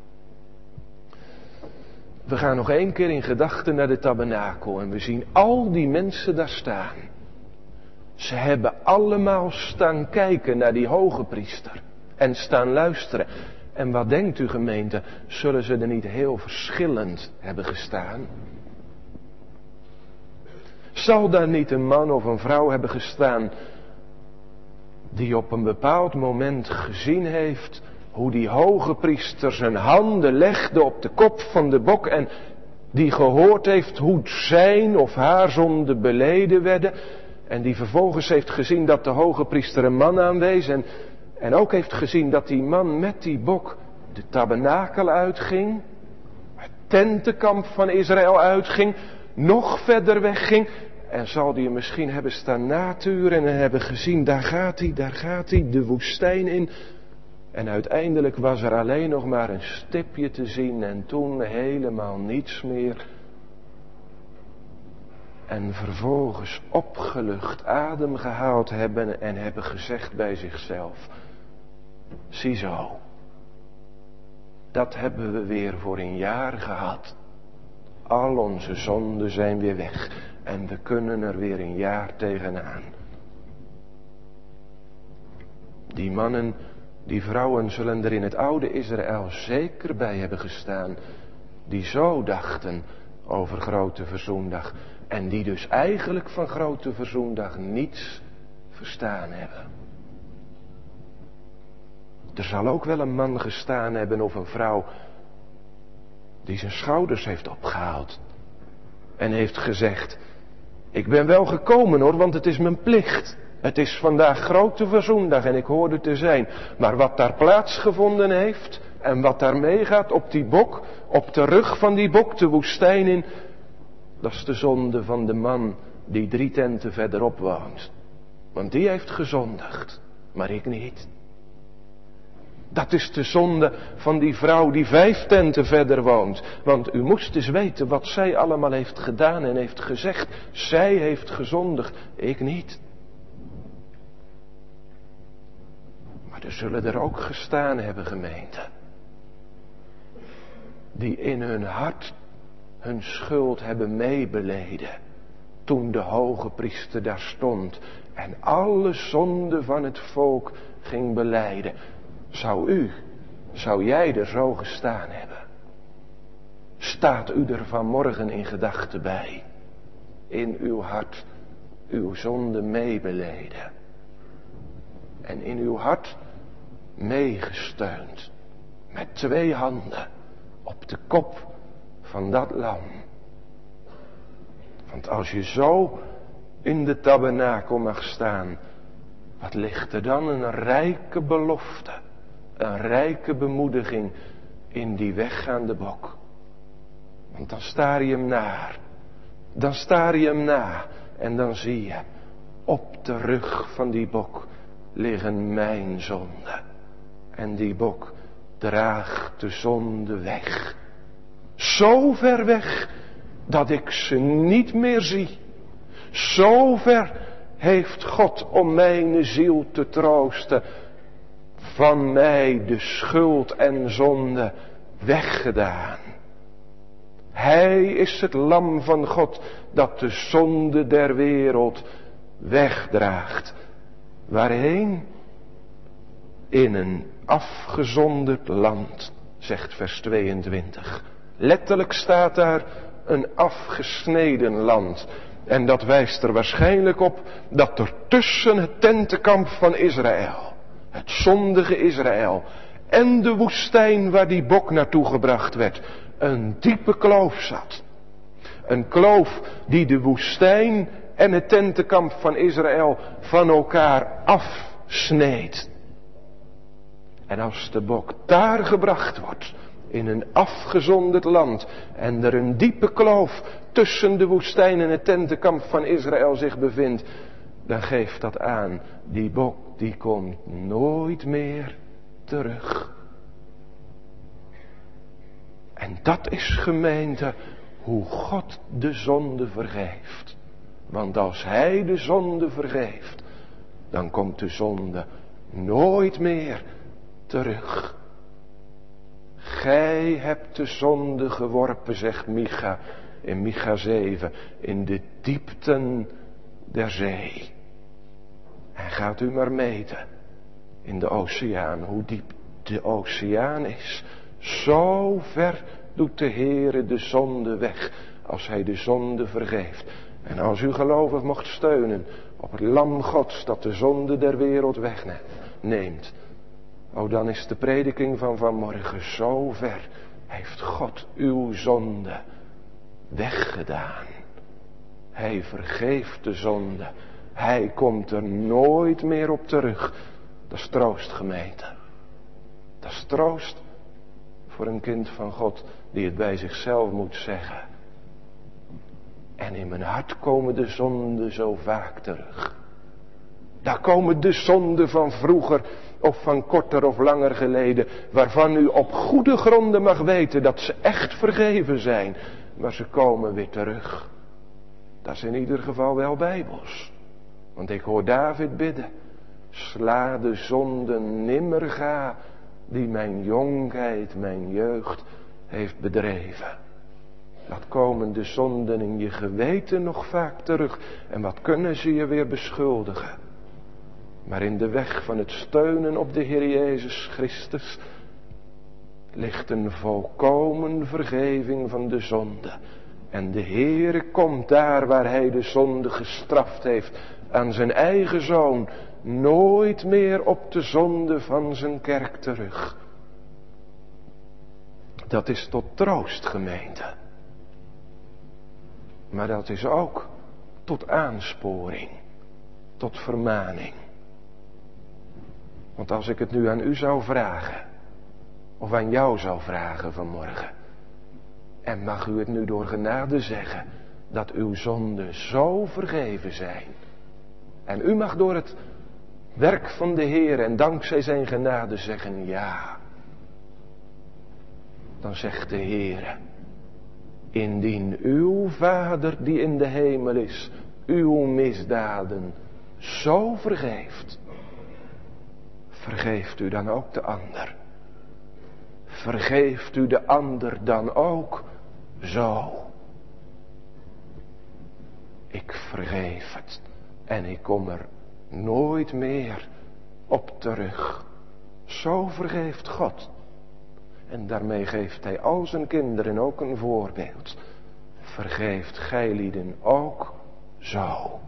We gaan nog één keer in gedachten naar de tabernakel en we zien al die mensen daar staan. Ze hebben allemaal staan kijken naar die hoge priester en staan luisteren. En wat denkt u, gemeente, zullen ze er niet heel verschillend hebben gestaan? Zal daar niet een man of een vrouw hebben gestaan die op een bepaald moment gezien heeft hoe die hoge priester zijn handen legde op de kop van de bok en die gehoord heeft hoe zijn of haar zonde beleden werden en die vervolgens heeft gezien dat de hoge priester een man aanwees en, en ook heeft gezien dat die man met die bok de tabernakel uitging, het tentenkamp van Israël uitging, nog verder wegging. En zal die hem misschien hebben staan naturen en hebben gezien, daar gaat hij, daar gaat hij, de woestijn in. En uiteindelijk was er alleen nog maar een stipje te zien en toen helemaal niets meer. En vervolgens opgelucht adem gehaald hebben en hebben gezegd bij zichzelf: ziezo, dat hebben we weer voor een jaar gehad. Al onze zonden zijn weer weg en we kunnen er weer een jaar tegenaan. Die mannen, die vrouwen zullen er in het oude Israël zeker bij hebben gestaan, die zo dachten over grote verzoendag en die dus eigenlijk van grote verzoendag niets verstaan hebben. Er zal ook wel een man gestaan hebben of een vrouw die zijn schouders heeft opgehaald en heeft gezegd: ik ben wel gekomen hoor, want het is mijn plicht. Het is vandaag grote verzoendag en ik hoor er te zijn. Maar wat daar plaatsgevonden heeft en wat daar meegaat op die bok, op de rug van die bok, de woestijn in, dat is de zonde van de man die drie tenten verderop woont. Want die heeft gezondigd, maar ik niet. Dat is de zonde van die vrouw die vijf tenten verder woont. Want u moest eens weten wat zij allemaal heeft gedaan en heeft gezegd. Zij heeft gezondigd, ik niet. er zullen er ook gestaan hebben, gemeente, die in hun hart hun schuld hebben meebeleden, toen de hoge priester daar stond en alle zonden van het volk ging belijden. Zou u, zou jij er zo gestaan hebben? Staat u er vanmorgen in gedachten bij? In uw hart uw zonde meebeleden. En in uw hart meegesteund. Met twee handen op de kop van dat lam. Want als je zo in de tabernakel mag staan, wat ligt er dan een rijke belofte, een rijke bemoediging in die weggaande bok. Want dan staar je hem naar, dan staar je hem na en dan zie je, op de rug van die bok liggen mijn zonden. En die bok draagt de zonde weg. Zo ver weg dat ik ze niet meer zie. Zo ver heeft God om mijn ziel te troosten van mij de schuld en zonde weggedaan. Hij is het lam van God dat de zonde der wereld wegdraagt. Waarheen? In een afgezonderd land, zegt vers tweeëntwintig. Letterlijk staat daar een afgesneden land. En dat wijst er waarschijnlijk op dat er tussen het tentenkamp van Israël, het zondige Israël, en de woestijn waar die bok naartoe gebracht werd, een diepe kloof zat. Een kloof die de woestijn en het tentenkamp van Israël van elkaar afsneed. En als de bok daar gebracht wordt, in een afgezonderd land, en er een diepe kloof tussen de woestijn en het tentenkamp van Israël zich bevindt, dan geeft dat aan, die bok die komt nooit meer terug. En dat is, gemeente, hoe God de zonde vergeeft. Want als Hij de zonde vergeeft, dan komt de zonde nooit meer terug. Gij hebt de zonde geworpen, zegt Micha in Micha zeven, in de diepten der zee. En gaat u maar meten in de oceaan, hoe diep de oceaan is. Zo ver doet de Heere de zonde weg, als Hij de zonde vergeeft. En als u gelovig mocht steunen op het lam Gods dat de zonde der wereld wegneemt, o, dan is de prediking van vanmorgen zo ver. Heeft God uw zonde weggedaan. Hij vergeeft de zonde. Hij komt er nooit meer op terug. Dat is troost, gemeente. Dat is troost voor een kind van God die het bij zichzelf moet zeggen. En in mijn hart komen de zonden zo vaak terug. Daar komen de zonden van vroeger of van korter of langer geleden, waarvan u op goede gronden mag weten dat ze echt vergeven zijn. Maar ze komen weer terug. Dat is in ieder geval wel bijbels. Want ik hoor David bidden. Sla de zonden nimmer ga, die mijn jongheid, mijn jeugd heeft bedreven. Wat komen de zonden in je geweten nog vaak terug. En wat kunnen ze je weer beschuldigen. Maar in de weg van het steunen op de Heer Jezus Christus ligt een volkomen vergeving van de zonde. En de Heere komt daar waar Hij de zonde gestraft heeft aan zijn eigen Zoon nooit meer op de zonde van zijn kerk terug. Dat is tot troost, gemeente. Maar dat is ook tot aansporing, tot vermaning. Want als ik het nu aan u zou vragen, of aan jou zou vragen vanmorgen, en mag u het nu door genade zeggen, dat uw zonden zo vergeven zijn. En u mag door het werk van de Heer en dankzij zijn genade zeggen ja. Dan zegt de Heer, indien uw Vader die in de hemel is, uw misdaden zo vergeeft, vergeeft u dan ook de ander? Vergeeft u de ander dan ook zo? Ik vergeef het en ik kom er nooit meer op terug. Zo vergeeft God. En daarmee geeft hij al zijn kinderen ook een voorbeeld. Vergeeft gijlieden ook zo.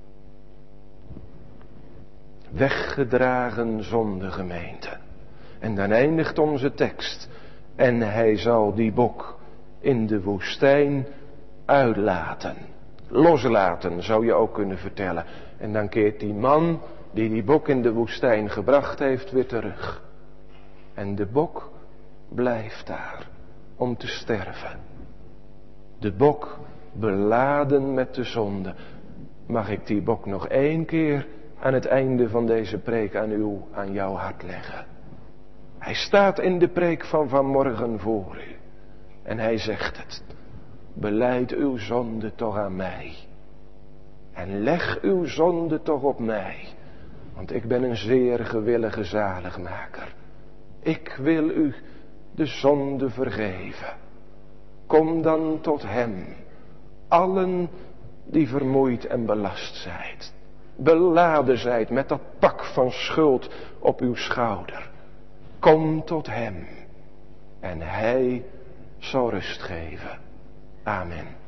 Weggedragen zonde, gemeente. En dan eindigt onze tekst. En hij zal die bok in de woestijn uitlaten. Loslaten, zou je ook kunnen vertellen. En dan keert die man die die bok in de woestijn gebracht heeft weer terug. En de bok blijft daar om te sterven. De bok beladen met de zonde. Mag ik die bok nog één keer aan het einde van deze preek aan u, aan jouw hart leggen? Hij staat in de preek van vanmorgen voor u. En hij zegt het. Belijd uw zonde toch aan mij. En leg uw zonde toch op mij. Want ik ben een zeer gewillige zaligmaker. Ik wil u de zonde vergeven. Kom dan tot hem. Allen die vermoeid en belast zijt. Beladen zijt met dat pak van schuld op uw schouder. Kom tot hem. En hij zal rust geven. Amen.